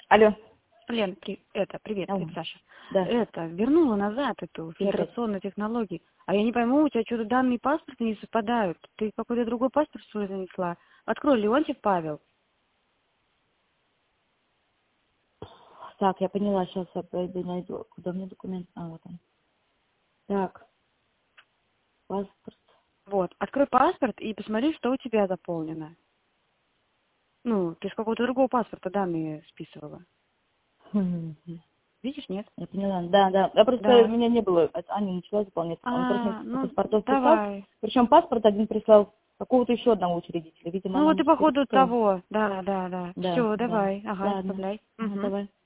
Алло. Лен, привет, Алло. это Саша. Да. Вернула назад эту фильтрационную технологию. А я не пойму, у тебя что-то данные паспорта не совпадают. Ты какой-то другой паспорт, что ли, занесла? Открой, Леонтьев Павел. Так, я поняла, сейчас я пойду найду. Куда у меня документ? Вот он. Так, паспорт. Вот, открой паспорт и посмотри, что у тебя заполнено. Ну, ты с какого-то другого паспорта данные списывала. Видишь, нет? Я поняла. Да. Я просто, у Да. меня не было, Аня начала заполнять. Он просто мне Ну, паспортов прислал. давай. Причем паспорт один прислал какого-то еще одного учредителя. Видимо, Ну, она вот и не походу перепутала. того. Да. Да. Все, давай. Ага, Ладно. отправляй. Угу. Давай.